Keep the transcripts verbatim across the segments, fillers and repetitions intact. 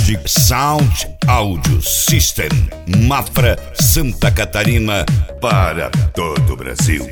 Magic Sound Audio System, Mafra, Santa Catarina, para todo o Brasil.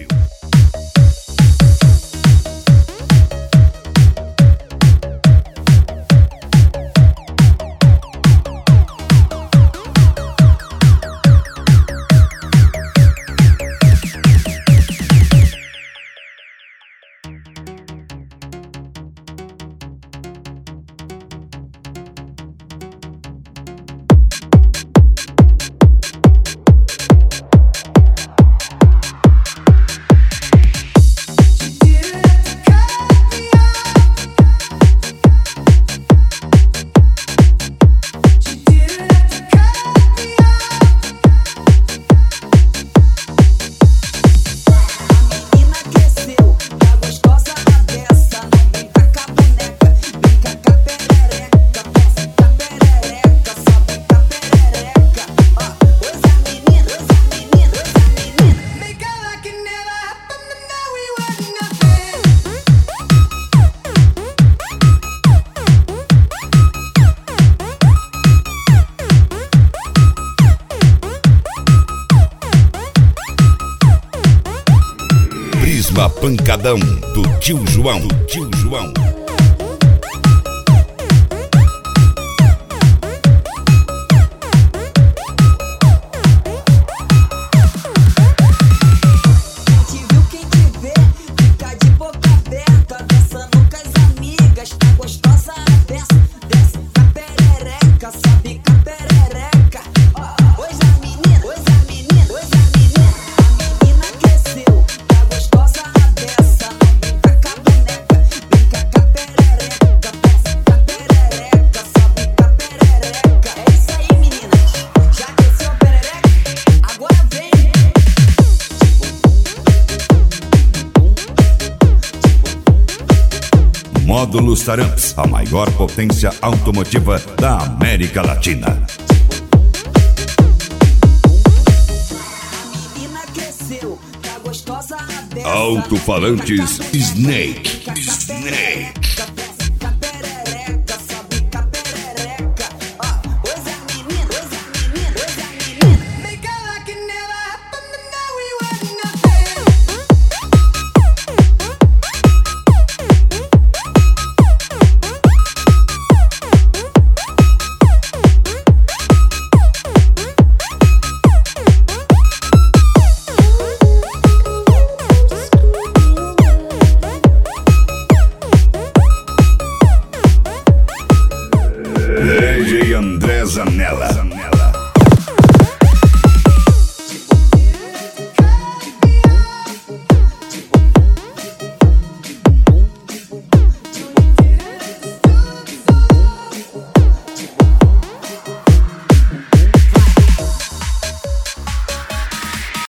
Prisma Pancadão, do Tio João, do Tio João. Módulos Taramps, a maior potência automotiva da América Latina. Alto-falantes Snake. Snake. D J André Zanella.